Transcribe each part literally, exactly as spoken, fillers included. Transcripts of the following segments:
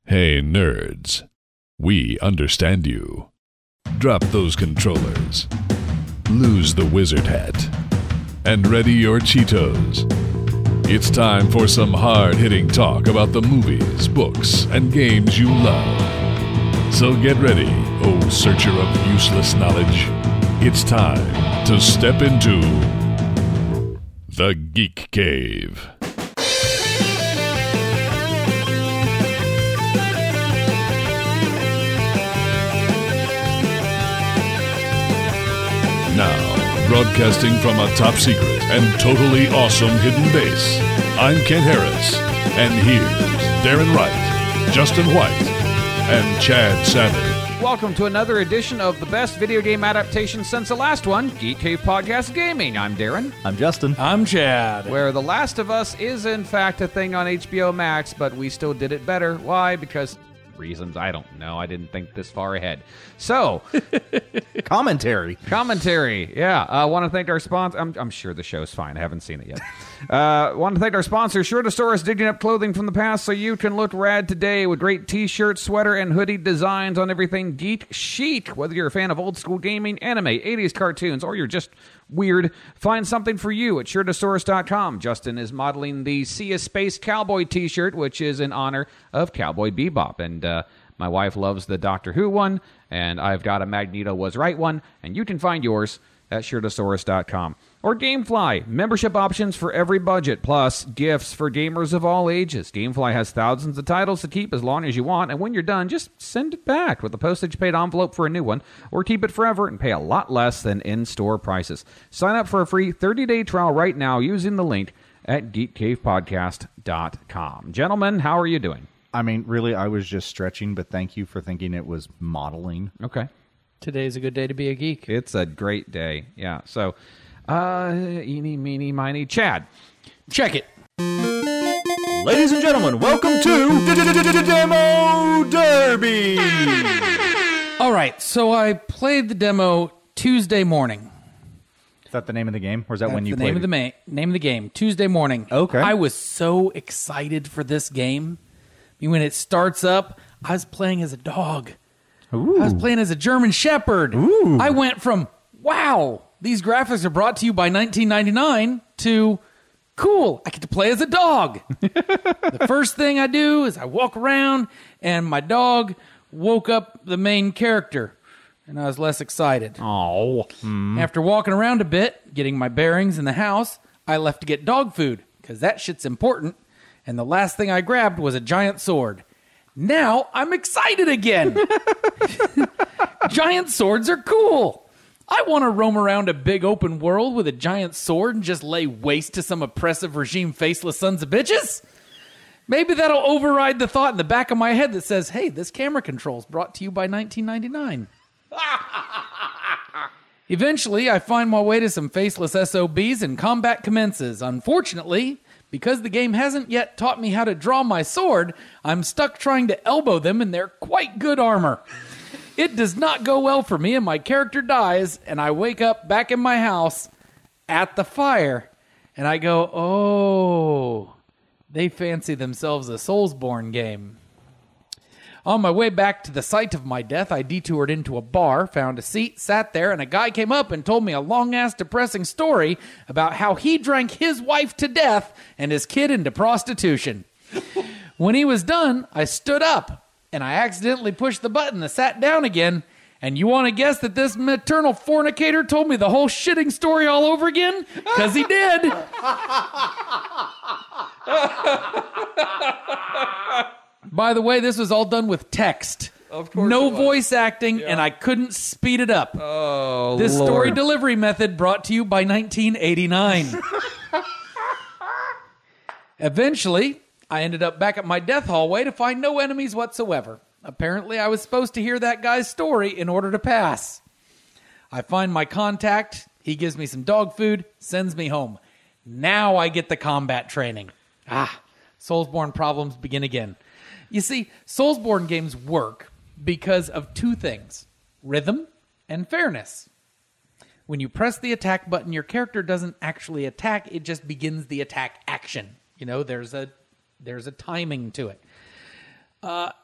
Hey, nerds. We understand you. Drop those controllers. Lose the wizard hat. And ready your Cheetos. It's time for some hard-hitting talk about the movies, books, and games you love. So get ready, oh searcher of useless knowledge. It's time to step into the Geek Cave. Now, broadcasting from a top secret and totally awesome hidden base, I'm Kent Harris, and here's Darren Wright, Justin White, and Chad Savage. Welcome to another edition of the best video game adaptation since the last one, Geek Cave Podcast Gaming. I'm Darren. I'm Justin. I'm Chad. Where The Last of Us is in fact a thing on H B O Max, but we still did it better. Why? Because reasons I don't know. I didn't think this far ahead. So, commentary. Commentary. Yeah. I uh, want to thank our sponsor. I'm, I'm sure the show's fine. I haven't seen it yet. uh, want to thank our sponsor, Shirtosaurus, is digging up clothing from the past so you can look rad today with great t-shirt, sweater, and hoodie designs on everything geek chic. Whether you're a fan of old school gaming, anime, eighties cartoons, or you're just weird, find something for you at Shirtosaurus dot com. Justin is modeling the Sea of Space Cowboy t-shirt, which is in honor of Cowboy Bebop. And uh, my wife loves the Doctor Who one, and I've got a Magneto Was Right one, and you can find yours at Shirtosaurus dot com. Or Gamefly, membership options for every budget, plus gifts for gamers of all ages. Gamefly has thousands of titles to keep as long as you want, and when you're done, just send it back with a postage-paid envelope for a new one, or keep it forever and pay a lot less than in-store prices. Sign up for a free thirty-day trial right now using the link at geek cave podcast dot com. Gentlemen, how are you doing? I mean, really, I was just stretching, but thank you for thinking it was modeling. Okay. Today's a good day to be a geek. It's a great day. Yeah. So, uh, eeny, meeny, miny, Chad. Check it. Ladies and gentlemen, welcome to Demo Derby. All right, so I played the demo Tuesday morning. Is that the name of the game, or is that That's when you the played name of the ma- name of the game? Tuesday morning. Okay. I was so excited for this game. I mean, when it starts up, I was playing as a dog. Ooh. I was playing as a German Shepherd. Ooh. I went from, wow, these graphics are brought to you by nineteen ninety-nine to, cool, I get to play as a dog. The first thing I do is I walk around, and my dog woke up the main character, and I was less excited. Oh. Mm. After walking around a bit, getting my bearings in the house, I left to get dog food, because that shit's important, and the last thing I grabbed was a giant sword. Now I'm excited again. Giant swords are cool. I want to roam around a big open world with a giant sword and just lay waste to some oppressive regime faceless sons of bitches. Maybe that'll override the thought in the back of my head that says, hey, this camera control's brought to you by nineteen ninety-nine. Eventually, I find my way to some faceless S O Bs and combat commences. Unfortunately, because the game hasn't yet taught me how to draw my sword, I'm stuck trying to elbow them in their quite good armor. It does not go well for me, and my character dies, and I wake up back in my house at the fire, and I go, oh, they fancy themselves a Soulsborne game. On my way back to the site of my death, I detoured into a bar, found a seat, sat there, and a guy came up and told me a long-ass depressing story about how he drank his wife to death and his kid into prostitution. When he was done, I stood up, and I accidentally pushed the button and sat down again, and you want to guess that this maternal fornicator told me the whole shitting story all over again? Because he did. By the way, this was all done with text. Of course no it was. voice acting, Yeah. and I couldn't speed it up. Oh, This Lord. story delivery method brought to you by nineteen eighty-nine. Eventually, I ended up back at my death hallway to find no enemies whatsoever. Apparently, I was supposed to hear that guy's story in order to pass. I find my contact. He gives me some dog food, sends me home. Now I get the combat training. Ah, Soulsborne problems begin again. You see, Soulsborne games work because of two things: rhythm and fairness. When you press the attack button, your character doesn't actually attack, it just begins the attack action. You know, there's a there's a timing to it. Uh,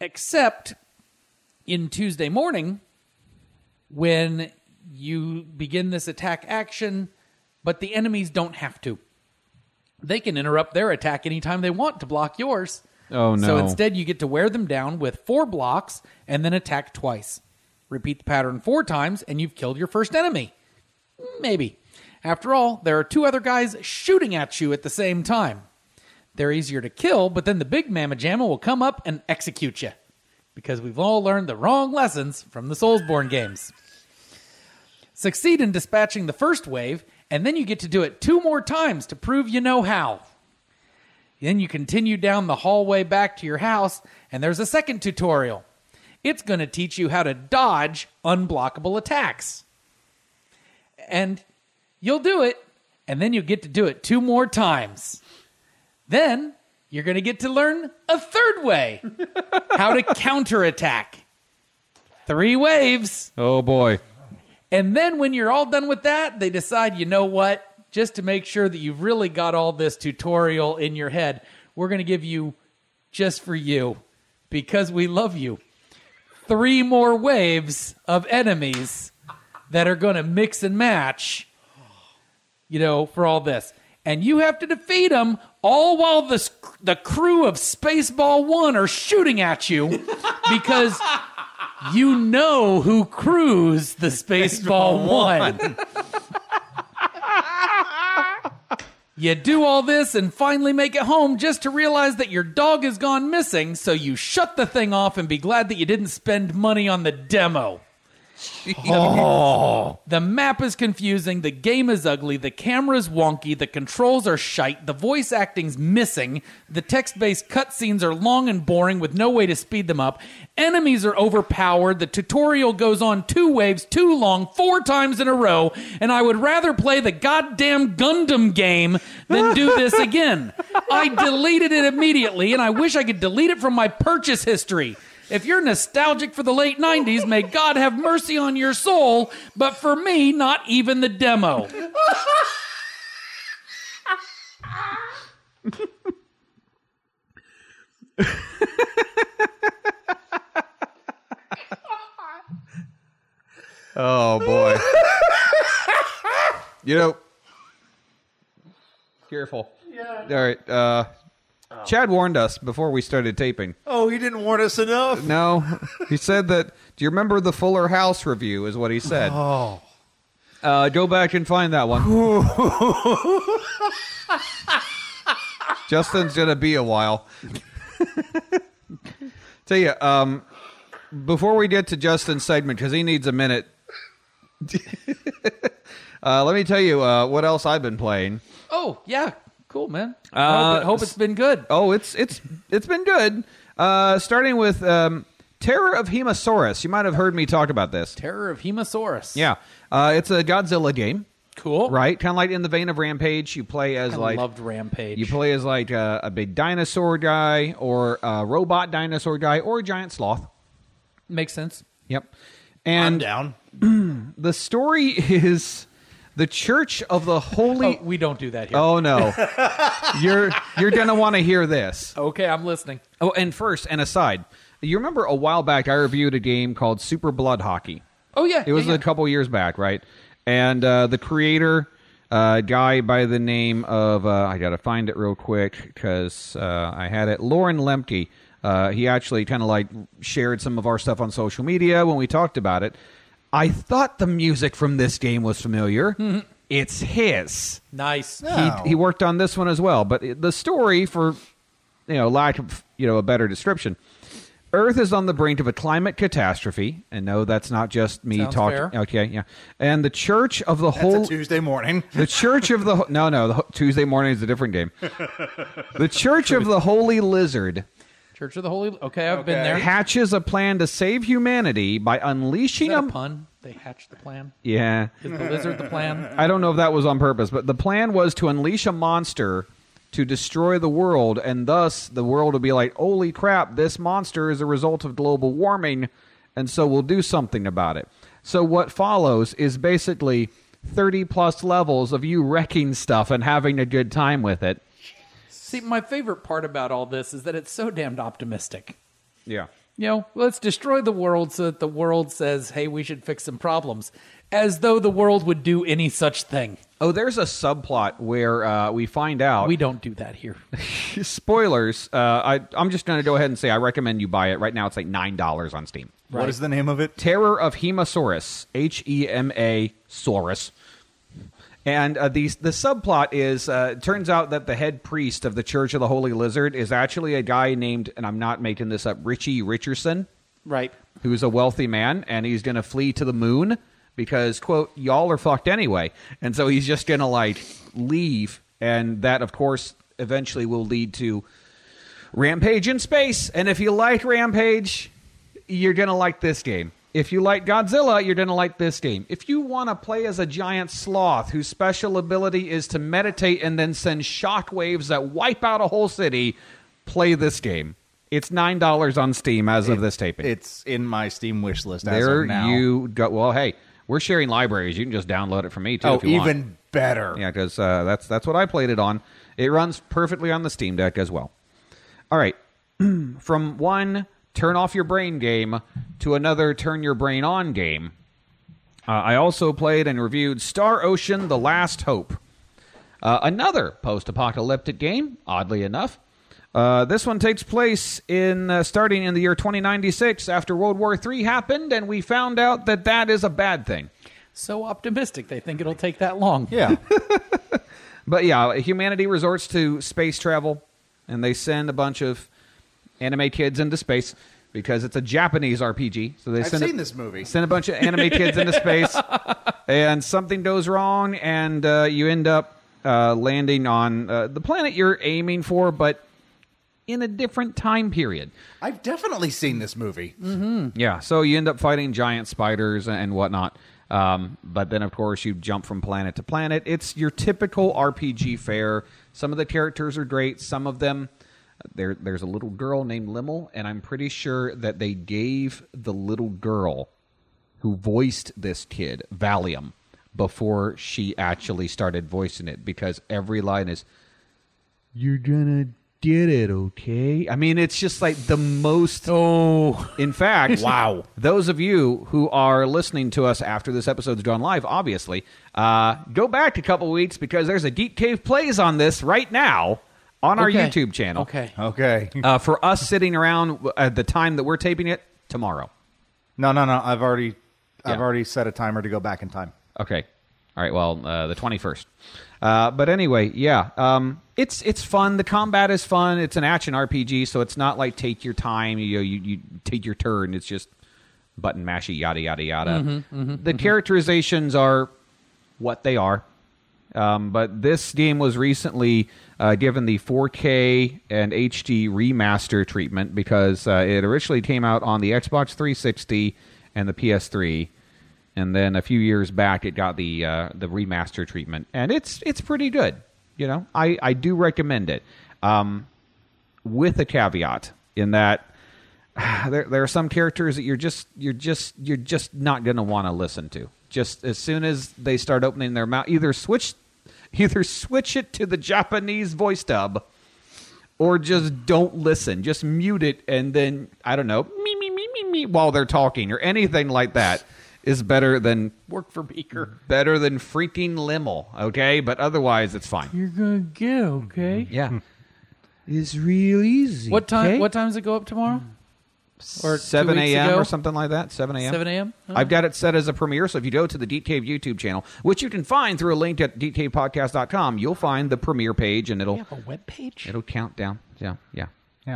Except in Tuesday morning, when you begin this attack action, but the enemies don't have to. They can interrupt their attack anytime they want to block yours. Oh, no. So instead, you get to wear them down with four blocks and then attack twice. Repeat the pattern four times, and you've killed your first enemy. Maybe. After all, there are two other guys shooting at you at the same time. They're easier to kill, but then the big mamma jamma will come up and execute you. Because we've all learned the wrong lessons from the Soulsborne games. Succeed in dispatching the first wave, and then you get to do it two more times to prove you know how. Then you continue down the hallway back to your house, and there's a second tutorial. It's going to teach you how to dodge unblockable attacks. And you'll do it, and then you'll get to do it two more times. Then you're going to get to learn a third way. How to counterattack. Three waves. Oh, boy. And then when you're all done with that, they decide, you know what? Just to make sure that you've really got all this tutorial in your head, we're going to give you, just for you, because we love you, three more waves of enemies that are going to mix and match, you know, for all this. And you have to defeat them all while the, the crew of Spaceball one are shooting at you because you know who crews the Spaceball one. You do all this and finally make it home just to realize that your dog has gone missing, so you shut the thing off and be glad that you didn't spend money on the demo. Oh. The map is confusing, the game is ugly, the camera's wonky, the controls are shite, the voice acting's missing, the text-based cutscenes are long and boring with no way to speed them up, enemies are overpowered, the tutorial goes on two waves too long four times in a row, and I would rather play the goddamn Gundam game than do this again. I deleted it immediately, and I wish I could delete it from my purchase history. If you're nostalgic for the late nineties, may God have mercy on your soul, but for me, not even the demo. Oh, boy. You know, careful. Yeah. All right. Uh, oh. Chad warned us before we started taping. Oh, he didn't warn us enough? No. He said that, do you remember the Fuller House review is what he said. Oh. Uh, go back and find that one. Justin's going to be a while. Tell you, um, before we get to Justin's segment, because he needs a minute, uh, let me tell you uh, what else I've been playing. Oh, yeah. Cool, man. Uh, hope, it, hope it's been good. Oh, it's it's it's been good. Uh, starting with um, Terror of Hemosaurus. You might have heard me talk about this. Terror of Hemosaurus. Yeah. Uh, it's a Godzilla game. Cool. Right? Kind of like in the vein of Rampage. You play as I like... loved Rampage. You play as like a, a big dinosaur guy or a robot dinosaur guy or a giant sloth. Makes sense. Yep. And I'm down. The story is... The Church of the Holy... Oh, we don't do that here. Oh, no. you're you're going to want to hear this. Okay, I'm listening. Oh, and first, an aside. You remember a while back I reviewed a game called Super Blood Hockey? Oh, yeah. It was yeah, yeah. a couple years back, right? And uh, the creator, a uh, guy by the name of... Uh, I got to find it real quick because uh, I had it. Lauren Lemke. Uh, he actually kind of like shared some of our stuff on social media when we talked about it. I thought the music from this game was familiar. Mm-hmm. It's his. Nice. No. He, he worked on this one as well. But the story, for you know, lack of you know a better description, Earth is on the brink of a climate catastrophe. And no, that's not just me Sounds talking. fair. Okay, yeah. And the Church of the That's Whole a Tuesday morning. the Church of the no no the, Tuesday morning is a different game. The Church of the Holy Lizard. Church of the Holy... Okay, I've Okay. been there. Hatches a plan to save humanity by unleashing Is that a... a pun? They hatched the plan? Yeah. Is the lizard the plan? I don't know if that was on purpose, but the plan was to unleash a monster to destroy the world, and thus the world will be like, holy crap, this monster is a result of global warming, and so we'll do something about it. So what follows is basically thirty-plus levels of you wrecking stuff and having a good time with it. See, my favorite part about all this is that it's so damned optimistic. Yeah. You know, let's destroy the world so that the world says, hey, we should fix some problems. As though the world would do any such thing. Oh, there's a subplot where uh, we find out... We don't do that here. Spoilers. Uh, I, I'm just going to go ahead and say I recommend you buy it. Right now it's like nine dollars on Steam. What is the name of it? Terror of Hemasaurus. H E M A Saurus. And uh, the, the subplot is, uh, it turns out that the head priest of the Church of the Holy Lizard is actually a guy named, and I'm not making this up, Richie Richardson. Right. Who's a wealthy man, and he's going to flee to the moon because, quote, y'all are fucked anyway. And so he's just going to, like, leave. And that, of course, eventually will lead to Rampage in space. And if you like Rampage, you're going to like this game. If you like Godzilla, you're going to like this game. If you want to play as a giant sloth whose special ability is to meditate and then send shockwaves that wipe out a whole city, play this game. It's nine dollars on Steam as of It- this taping. It's in my Steam wish list as There of now. you go. Well, hey, we're sharing libraries. You can just download it from me, too, oh, if you want. even better. Yeah, because uh, that's, that's what I played it on. It runs perfectly on the Steam Deck as well. All right. From one turn off your brain game to another turn your brain on game, uh, I also played and reviewed Star Ocean: The Last Hope. Uh, another post-apocalyptic game, oddly enough. Uh, this one takes place in uh, starting in the year twenty ninety-six after World War Three happened, and we found out that that is a bad thing. So optimistic. They think it'll take that long. Yeah. But yeah, humanity resorts to space travel, and they send a bunch of anime kids into space because it's a Japanese R P G. So they I've send seen a, this movie. Send a bunch of anime kids into space, and something goes wrong, and uh, you end up uh, landing on uh, the planet you're aiming for, but in a different time period. I've definitely seen this movie. Yeah, so you end up fighting giant spiders and whatnot. Um, but then, of course, you jump from planet to planet. It's your typical R P G fare. Some of the characters are great. Some of them, there, there's a little girl named Limmel, and I'm pretty sure that they gave the little girl who voiced this kid Valium before she actually started voicing it, because every line is, "You're gonna get it, okay?" I mean, it's just like the most... Oh. In fact, wow. Those of you who are listening to us after this episode's gone live, obviously, uh, go back a couple weeks because there's a Deep Cave Plays on this right now on our Okay. YouTube channel. Okay. Okay. Uh, for us sitting around at the time that we're taping it, tomorrow. No, no, no. I've already, I've Yeah. already set a timer to go back in time. Okay. All right. Well, uh, the twenty-first. Uh, but anyway, yeah, um, it's it's fun. The combat is fun. It's an action R P G, so it's not like take your time. You know, you, you take your turn. It's just button mashy, yada yada yada. Mm-hmm, mm-hmm, the characterizations are what they are. Um, but this game was recently uh, given the four K and H D remaster treatment because uh, it originally came out on the Xbox three sixty and the P S three. And then a few years back, it got the uh, the remaster treatment, and it's it's pretty good. You know, I, I do recommend it, um, with a caveat in that there there are some characters that you're just you're just you're just not going to want to listen to. Just as soon as they start opening their mouth, either switch either switch it to the Japanese voice dub, or just don't listen. Just mute it, and then I don't know, me me me me me while they're talking or anything like that. Is better than Work for Beaker. better than freaking Limmel, okay? But otherwise, it's fine. You're gonna get okay. Yeah, it's real easy. What time? okay? What time does it go up tomorrow? Or two seven weeks a.m. ago? or something like that. seven a.m. Seven a.m. Oh. I've got it set as a premiere, so if you go to the Deep Cave YouTube channel, which you can find through a link at deep cave podcast dot com, you'll find the premiere page, and it'll We have a web page. it'll count down. Yeah, yeah. Yeah.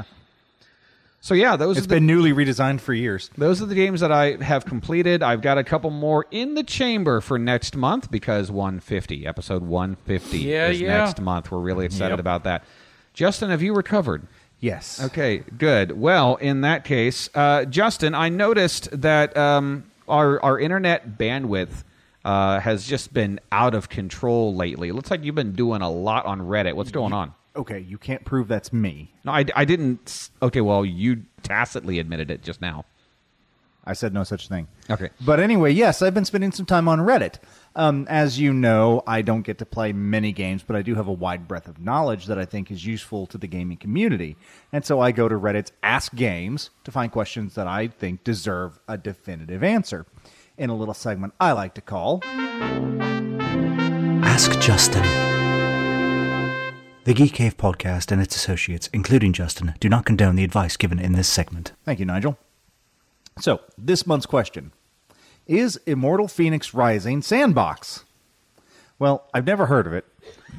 So yeah, those It's are the, been newly redesigned for years. Those are the games that I have completed. I've got a couple more in the chamber for next month because one fifty, episode one fifty Yeah, is yeah. next month. We're really excited Yep. about that. Justin, have you recovered? Yes. Okay, good. Well, in that case, uh, Justin, I noticed that um, our, our internet bandwidth uh, has just been out of control lately. It looks like you've been doing a lot on Reddit. What's going on? Okay, you can't prove that's me. No, I, I didn't. s- Okay, well, you tacitly admitted it just now. I said no such thing. Okay. But anyway, yes, I've been spending some time on Reddit. Um, as you know, I don't get to play many games, but I do have a wide breadth of knowledge that I think is useful to the gaming community. And so I go to Reddit's Ask Games to find questions that I think deserve a definitive answer. In a little segment I like to call... Ask Justin. The Geek Cave podcast and its associates, including Justin, do not condone the advice given in this segment. Thank you, Nigel. So, this month's question. Is Immortal Phoenix Rising sandbox? Well, I've never heard of it.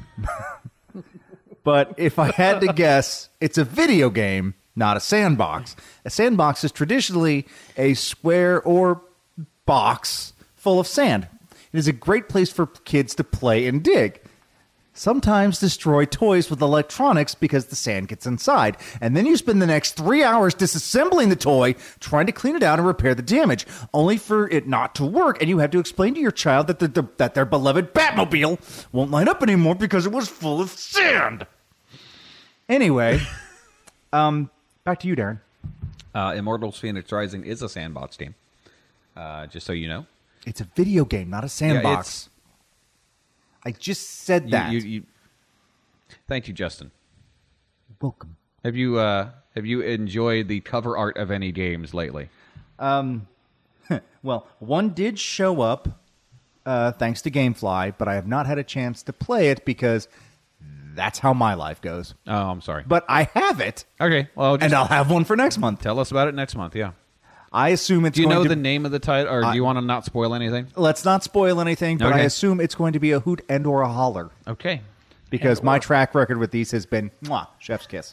But if I had to guess, it's a video game, not a sandbox. A sandbox is traditionally a square or box full of sand. It is a great place for kids to play and dig. Sometimes destroy toys with electronics because the sand gets inside. And then you spend the next three hours disassembling the toy, trying to clean it out and repair the damage, only for it not to work. And you have to explain to your child that, the, the, that their beloved Batmobile won't light up anymore because it was full of sand. Anyway, um, back to you, Darren. Uh, Immortals Phoenix Rising is a sandbox game, uh, just so you know. It's a video game, not a sandbox. Yeah, I just said you, that. You, you, thank you, Justin. Welcome. Have you uh, have you enjoyed the cover art of any games lately? Um, well, one did show up, uh, thanks to GameFly, but I have not had a chance to play it because that's how my life goes. Oh, I'm sorry. But I have it. Okay, well, just and I'll have one for next month. Tell us about it next month. Yeah. I assume it's. Do you going know to... the name of the title, or I... do you want to not spoil anything? Let's not spoil anything, but okay. I assume it's going to be a hoot and or a holler. Okay. Because and my or... track record with these has been mwah, chef's kiss.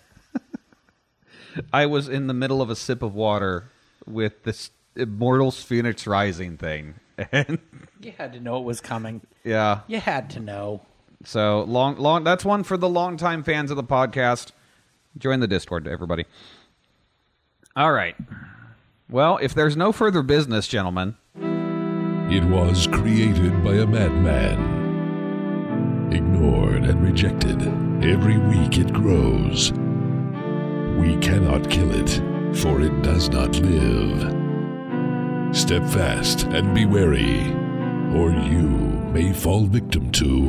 I was in the middle of a sip of water with this Immortals Phoenix Rising thing, and You had to know it was coming. yeah, You had to know. so long, long. That's one for the longtime fans of the podcast. Join the Discord, everybody. All right. Well, if there's no further business, gentlemen. It was created by a madman. Ignored and rejected. Every week it grows. We cannot kill it, for it does not live. Step fast and be wary, or you may fall victim to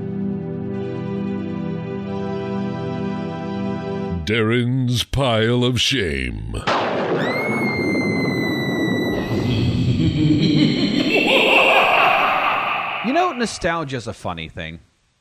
Darren's Pile of Shame. You know, nostalgia's a funny thing.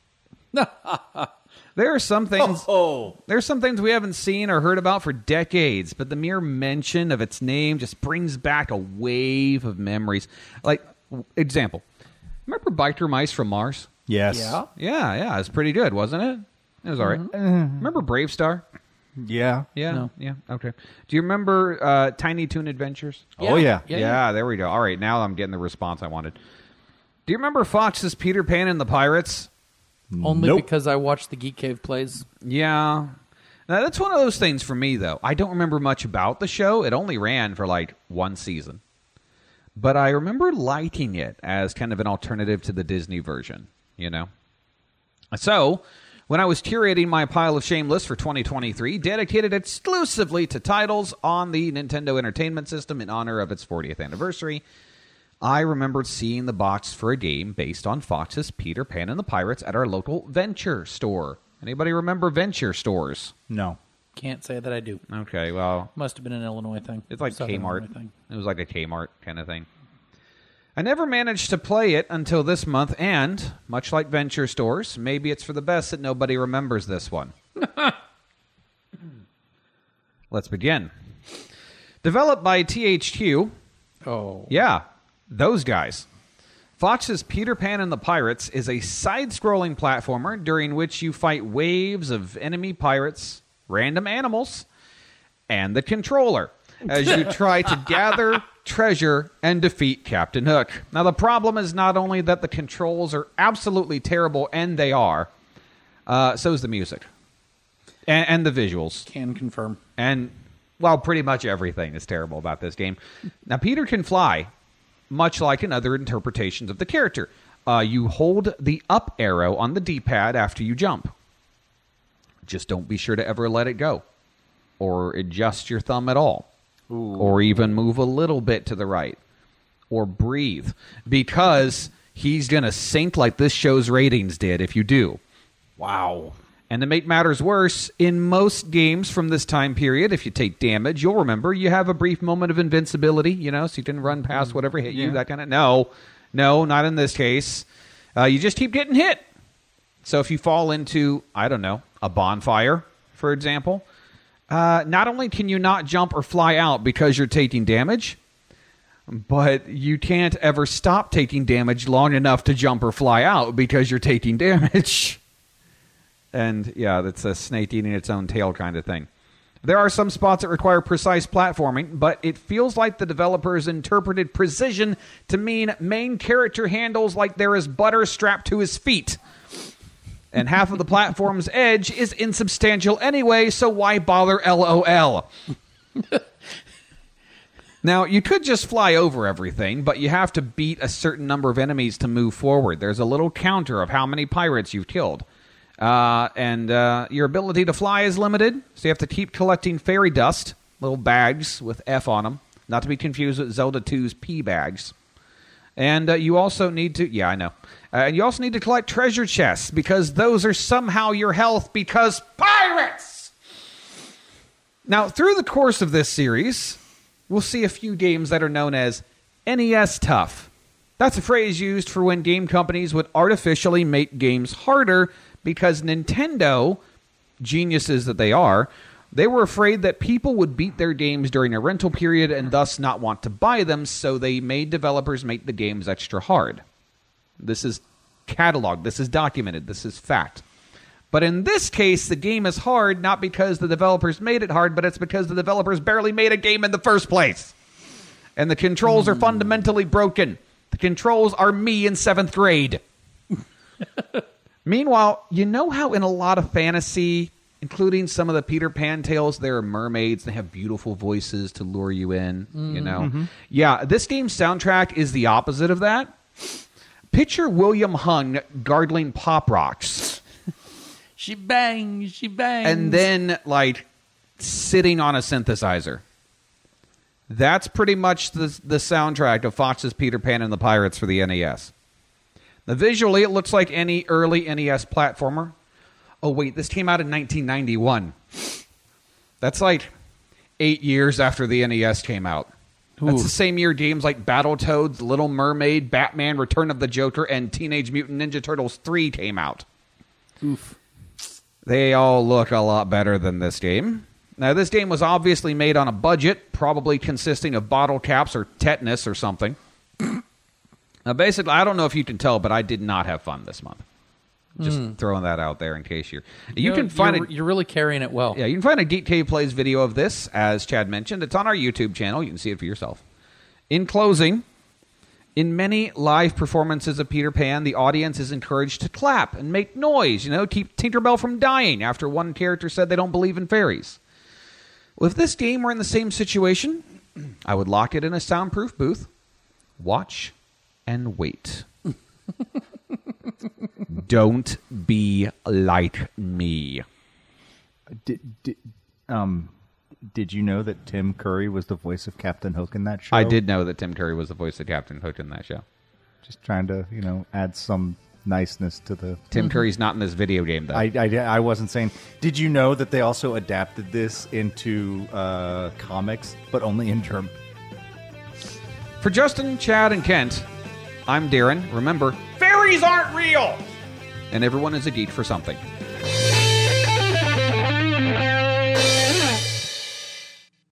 There are some things. Oh, There are some things we haven't seen or heard about for decades, but the mere mention of its name just brings back a wave of memories. Like, example, remember Biker Mice from Mars? yes. Yeah. Yeah, yeah, it was pretty good, wasn't it? It was all right. Remember Brave Star? Yeah. Yeah, No. yeah, okay. Do you remember uh, Tiny Toon Adventures? Oh, yeah. Yeah, Yeah, yeah. there we go. All right, now I'm getting the response I wanted. Do you remember Fox's Peter Pan and the Pirates? Only Nope. because I watched the Geek Cave plays. Yeah. Now, that's one of those things for me, though. I don't remember much about the show. It only ran for like one season. But I remember liking it as kind of an alternative to the Disney version, you know? So, when I was curating my pile of shame list for twenty twenty-three, dedicated exclusively to titles on the Nintendo Entertainment System in honor of its fortieth anniversary, I remembered seeing the box for a game based on Fox's Peter Pan and the Pirates at our local Venture store. Anybody remember Venture stores? No. Can't say that I do. Okay, well, Must have been an Illinois thing. it's like Southern Kmart. Illinois thing. It was like a Kmart kind of thing. I never managed to play it until this month, and, much like Venture stores, maybe it's for the best that nobody remembers this one. Let's begin. Developed by T H Q. Oh. Yeah, those guys. Fox's Peter Pan and the Pirates is a side-scrolling platformer during which you fight waves of enemy pirates, random animals, and the controller as you try to gather treasure and defeat Captain Hook. Now, the problem is not only that the controls are absolutely terrible, and they are, uh, so is the music. And, and the visuals. Can confirm. And, well, pretty much everything is terrible about this game. Now, Peter can fly, much like in other interpretations of the character. Uh, you hold the up arrow on the D-pad after you jump. Just don't be sure to ever let it go. Or adjust your thumb at all. or even move a little bit to the right, or breathe, because he's going to sink like this show's ratings did if you do. Wow. And to make matters worse, in most games from this time period, if you take damage, you'll remember you have a brief moment of invincibility, you know, so you can run past whatever hit you, Yeah. that kind of... No, no, not in this case. Uh, you just keep getting hit. So if you fall into, I don't know, a bonfire, for example, uh, not only can you not jump or fly out because you're taking damage, but you can't ever stop taking damage long enough to jump or fly out because you're taking damage. And, yeah, that's a snake eating its own tail kind of thing. There are some spots that require precise platforming, but it feels like the developers interpreted precision to mean main character handles like there is butter strapped to his feet. And half of the platform's edge is insubstantial anyway, so why bother LOL? Now, you could just fly over everything, but you have to beat a certain number of enemies to move forward. There's a little counter of how many pirates you've killed. Uh, and uh, your ability to fly is limited, so you have to keep collecting fairy dust, little bags with F on them, not to be confused with Zelda two's P bags. And uh, you also need to, yeah, I know, uh, and you also need to collect treasure chests, because those are somehow your health, because pirates! Now, through the course of this series, we'll see a few games that are known as N E S tough. That's a phrase used for when game companies would artificially make games harder, because Nintendo, geniuses that they are, they were afraid that people would beat their games during a rental period and thus not want to buy them, so they made developers make the games extra hard. This is cataloged, this is documented, this is fact. But in this case, the game is hard not because the developers made it hard, but it's because the developers barely made a game in the first place. And the controls are fundamentally broken. The controls are me in seventh grade. Meanwhile, you know how in a lot of fantasy, including some of the Peter Pan tales, there are mermaids. They have beautiful voices to lure you in, you know? Mm-hmm. Yeah, this game's soundtrack is the opposite of that. Picture William Hung gargling pop rocks. She bangs, she bangs. And then, like, sitting on a synthesizer. That's pretty much the, the soundtrack of Fox's Peter Pan and the Pirates for the N E S. Now, visually, it looks like any early N E S platformer. Oh, wait, this came out in nineteen ninety-one. That's like eight years after the N E S came out. Ooh. That's the same year games like Battletoads, Little Mermaid, Batman, Return of the Joker, and Teenage Mutant Ninja Turtles three came out. Oof. They all look a lot better than this game. Now, this game was obviously made on a budget, probably consisting of bottle caps or tetanus or something. Now, basically, I don't know if you can tell, but I did not have fun this month. Just mm. throwing that out there in case you're... You, you know, can find you're, it. You're really carrying it well. Yeah, you can find a Geek Cave Plays video of this, as Chad mentioned. It's on our YouTube channel. You can see it for yourself. In closing, in many live performances of Peter Pan, the audience is encouraged to clap and make noise, you know, keep Tinkerbell from dying after one character said they don't believe in fairies. Well, if this game were in the same situation, I would lock it in a soundproof booth, watch, and wait. Don't be like me. Did, did, um, did you know that Tim Curry was the voice of Captain Hook in that show? I did know that Tim Curry was the voice of Captain Hook in that show. Just trying to, you know, add some niceness to the... Tim Curry's not in this video game, though. I, I, I wasn't saying... Did you know that they also adapted this into uh, comics, but only in German? For Justin, Chad, and Kent, I'm Darren. Remember, fairies aren't real! And everyone is a geek for something.